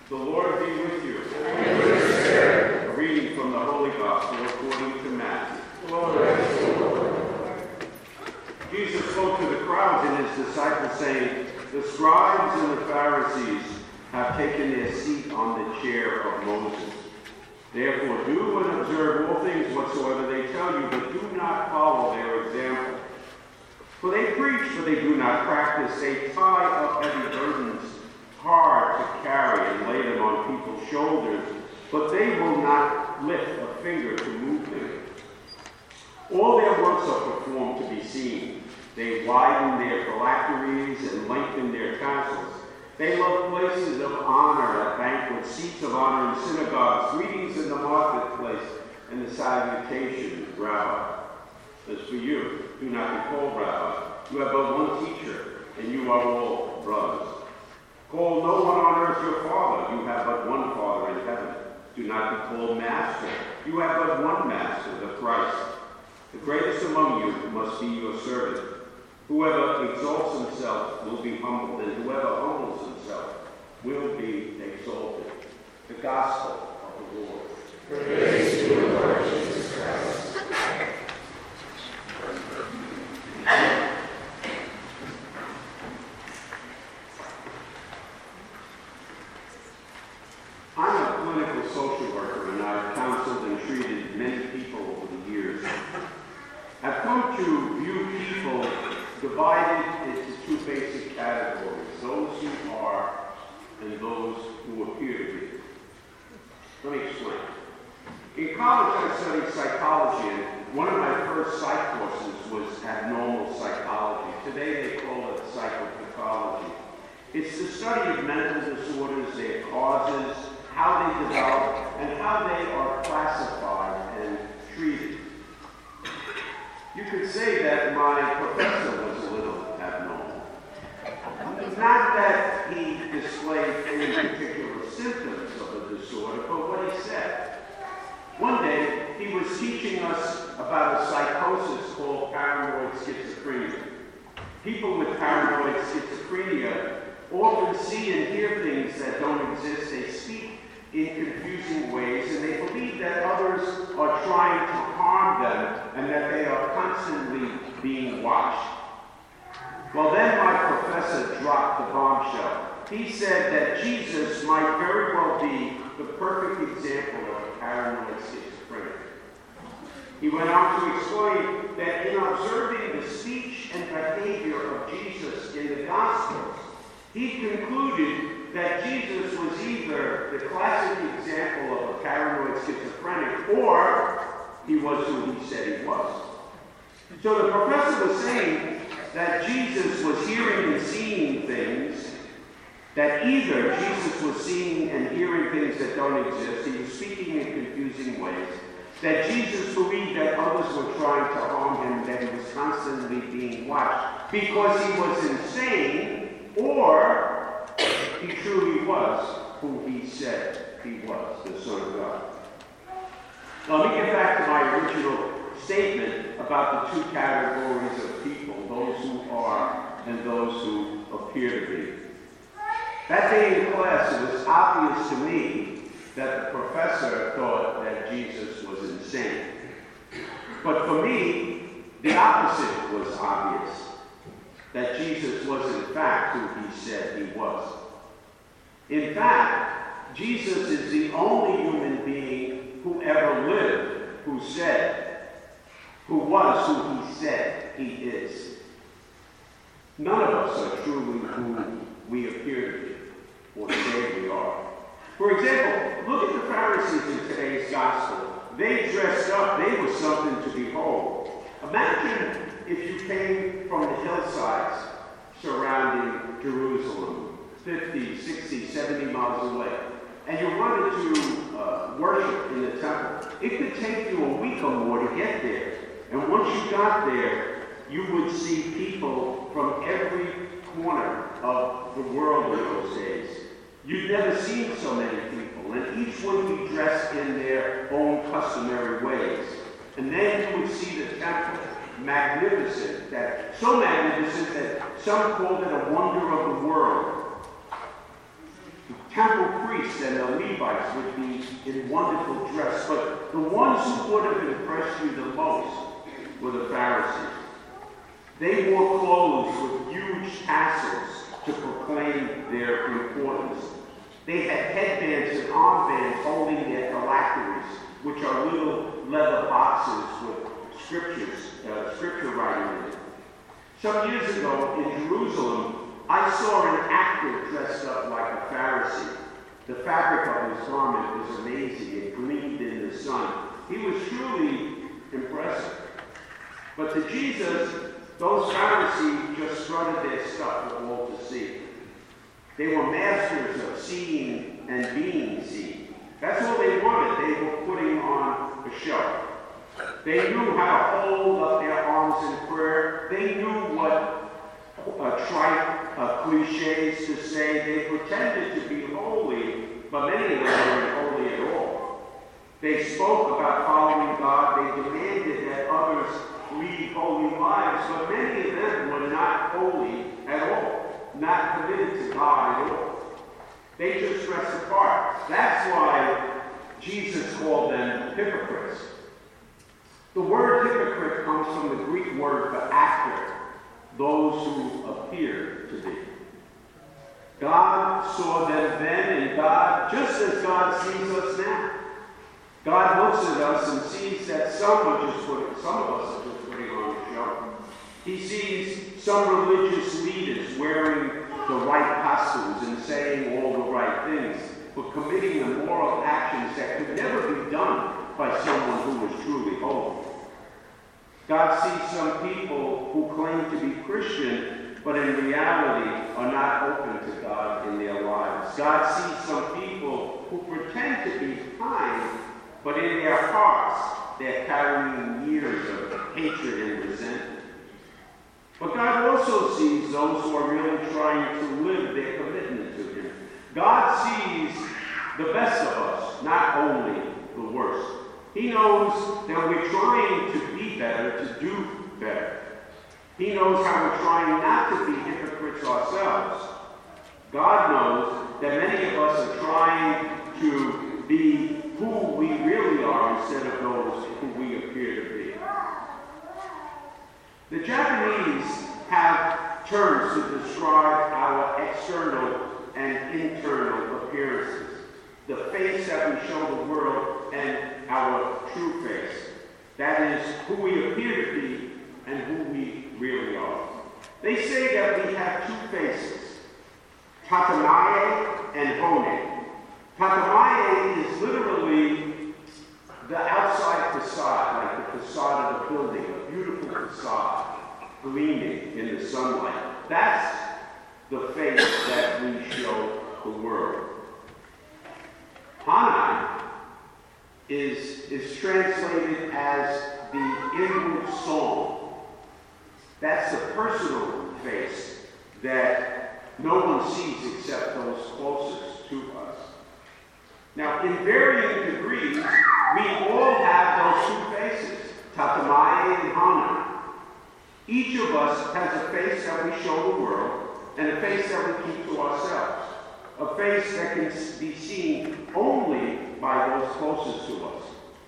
The Lord be with you. And with your spirit. A reading from the Holy Gospel according to Matthew. Glory to you, Lord. Jesus spoke to the crowds and his disciples, saying, "The scribes and the Pharisees have taken their seat on the chair of Moses. Therefore do and observe all things whatsoever they tell you, but do not follow their example. For they preach, but they do not practice. They tie up heavy burdens, hard to carry, and lay them on people's shoulders, but they will not lift a finger to move them. All their works are performed to be seen. They widen their phylacteries and lengthen their tassels. They love places of honor at banquets, seats of honor in synagogues, greetings in the marketplace, and the salutation, Rabbi. As for you, do not be called Rabbi. You have but one teacher, and you are all brothers. Call no one on earth your father. You have but one Father in heaven. Do not be called Master. You have but one Master, the Christ. The greatest among you must be your servant. Whoever exalts himself will be humbled, and whoever humbles himself will be exalted." The Gospel of the Lord. Praise to you, Lord Jesus Christ. I'm a clinical social worker, and I've counseled and treated many people over the years. I've come to view people divided into two basic categories: those who are and those who appear to be. Let me explain. In college, I studied psychology, and one of my first psych courses was abnormal psychology. Today, they call it psychopathology. It's the study of mental disorders, their causes, how they develop, and how they are classified and treated. You could say that my professor was a little abnormal. Not that he displayed any particular symptoms of a disorder, but what he said. One day, he was teaching us about a psychosis called paranoid schizophrenia. People with paranoid schizophrenia often see and hear things that don't exist. They speak in confusing ways, and they believe that others are trying to harm them and that they are constantly being watched. Well, then my professor dropped the bombshell. He said that Jesus might very well be the perfect example of paranoid schizophrenia. He went on to explain that in observing the speech and behavior of Jesus in the Gospels, he concluded that Jesus was either the classic example of a paranoid schizophrenic or he was who he said he was. So the professor was saying that Jesus was hearing and seeing things, that either Jesus was seeing and hearing things that don't exist, he was speaking in confusing ways, that Jesus believed that others were trying to harm him, that he was constantly being watched because he was insane, or he truly was who he said he was, the Son of God. Now let me get back to my original statement about the two categories of people, those who are and those who appear to be. That day in class, it was obvious to me that the professor thought that Jesus was insane. But for me, the opposite was obvious, that Jesus was in fact who he said he was. In fact, Jesus is the only human being who ever lived who was who he said he is. None of us are truly who we appear to be, or say we are. For example, look at the Pharisees in today's gospel. They dressed up, they were something to behold. Imagine if you came from the hillsides surrounding Jerusalem, 50, 60, 70 miles away, and you wanted to worship in the temple. It could take you a week or more to get there. And once you got there, you would see people from every corner of the world in those days. You'd never seen so many people, and each would be dressed in their own customary ways. And then you would see the temple, magnificent, so magnificent that some called it a wonder of the world. temple priests and the Levites would be in wonderful dress, but the ones who would have impressed you the most were the Pharisees. They wore clothes with huge tassels to proclaim their importance. They had headbands and armbands holding their phylacteries, which are little leather boxes with scripture writing in it. Some years ago in Jerusalem, I saw an actor dressed up like a Pharisee. The fabric of his garment was amazing. It gleamed in the sun. He was truly impressive. But to Jesus, those Pharisees just strutted their stuff for all to see. They were masters of seeing and being seen. That's all they wanted. They were putting on a show. They knew how to hold up their arms in prayer. They knew what trite cliches to say. They pretended to be holy, but many of them weren't holy at all. They spoke about following God. They demanded that others lead holy lives, but many of them were not holy at all, not committed to God at all. They just dressed the part. That's why Jesus called them hypocrites. The word hypocrite comes from the Greek word for actor, those who appear to be. God saw them then, and God, just as God sees us now. God looks at us and sees that some of us are just putting on a show. He sees some religious leaders wearing the right costumes and saying all the right things, but committing the moral actions that could never be done by someone who was truly holy. God sees some people who claim to be Christian, but in reality are not open to God in their lives. God sees some people who pretend to be kind, but in their hearts they're carrying years of hatred and resentment. But God also sees those who are really trying to live their commitment to Him. God sees the best of us, not only the worst. He knows that we're trying to be better, to do better. He knows how we're trying not to be hypocrites ourselves. God knows that many of us are trying to be who we really are instead of those who we appear to be. The Japanese have terms to describe our external and internal appearances. The face that we show the world and our true face. That is who we appear to be and who we really are. They say that we have two faces, tatemae and hone. Tatemae is literally the outside facade, like the facade of a building, a beautiful facade, gleaming in the sunlight. That's the face that we show the world. Hana is translated as the inward song. That's the personal face that no one sees except those closest to us. Now, in varying degrees, we all have those two faces, tatemae and hana. Each of us has a face that we show the world and a face that we keep to ourselves. A face that can be seen only by those closest to us.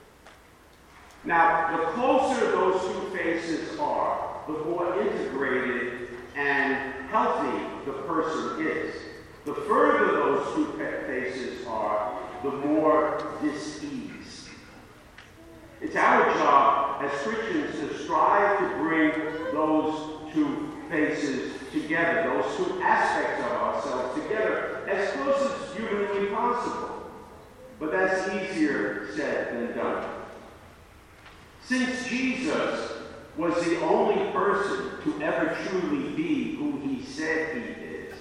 Now, the closer those two faces are, the more integrated and healthy the person is. The further those two faces are, the more dis-ease. It's our job as Christians to strive to bring those two faces together, those two aspects of ourselves together, as close as humanly possible. But that's easier said than done. Since Jesus was the only person to ever truly be who He said He is,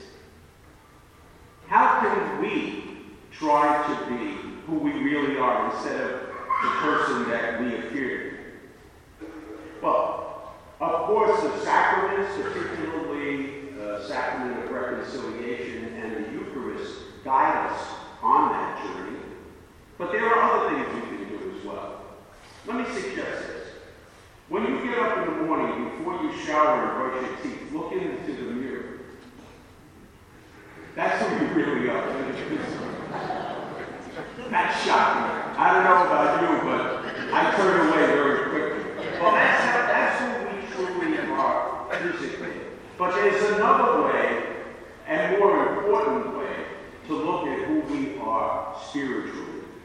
how can we try to be who we really are instead of the person that we appear to be? Well, of course, the sacraments, particularly the sacrament of reconciliation and the Eucharist, guide us on that journey. But there are other things we can do as well. Let me suggest this. When you get up in the morning, before you shower and brush your teeth, look into the mirror. That's who you really are. But there's another way, and more important way, to look at who we are spiritually.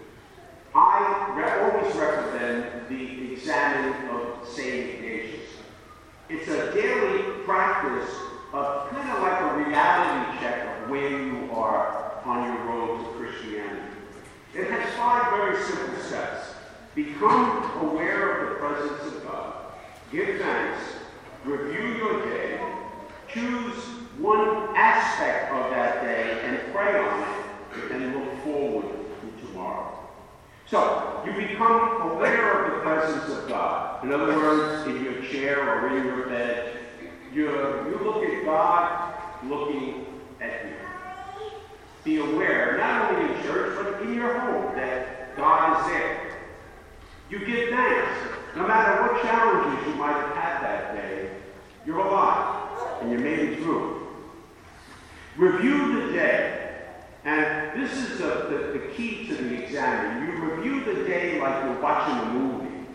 I always recommend the examining of St. Ignatius. It's a daily practice of kind of like a reality check of where you are on your road to Christianity. It has 5 very simple steps. Become aware of the presence of God. Give thanks. Review your day. Choose one aspect of that day and pray on it, and look forward to tomorrow. So, you become aware of the presence of God. In other words, in your chair or in your bed, you look at God looking at you. Be aware, not only in church, but in your home, that God is there. You give thanks. No matter what challenges you might have had that day, you're alive, and you made it through. Review the day. And this is the key to the exam. You review the day like you're watching a movie.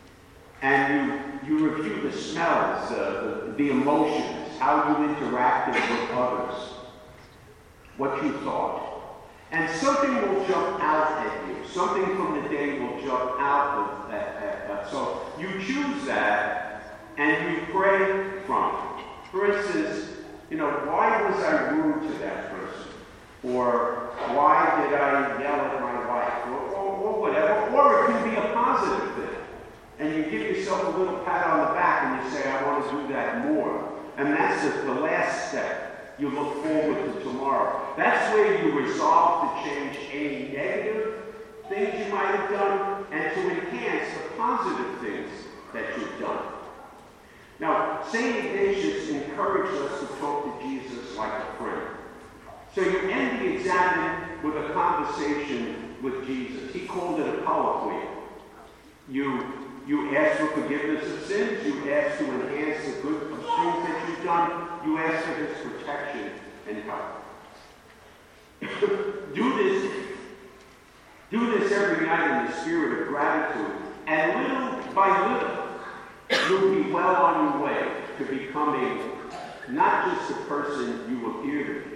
And you review the smells, the emotions, how you interacted with others, what you thought. And something will jump out at you. Something from the day will jump out of that. So you choose that, and you pray from it. For instance, why was I rude to that person? Or why did I yell at my wife? Or whatever. Or it can be a positive thing. And you give yourself a little pat on the back and you say, I want to do that more. And that's the last step. You look forward to tomorrow. That's where you resolve to change any negative things you might have done and to enhance the positive things that you've done. Now, St. Ignatius encouraged us to talk to Jesus like a friend. So you end the exam with a conversation with Jesus. He called it a colloquy. You ask for forgiveness of sins. You ask to enhance the good things that you've done. You ask for his protection and help. Do this every night in the spirit of gratitude. And little by little, you'll be well on your way to becoming not just the person you appear to be,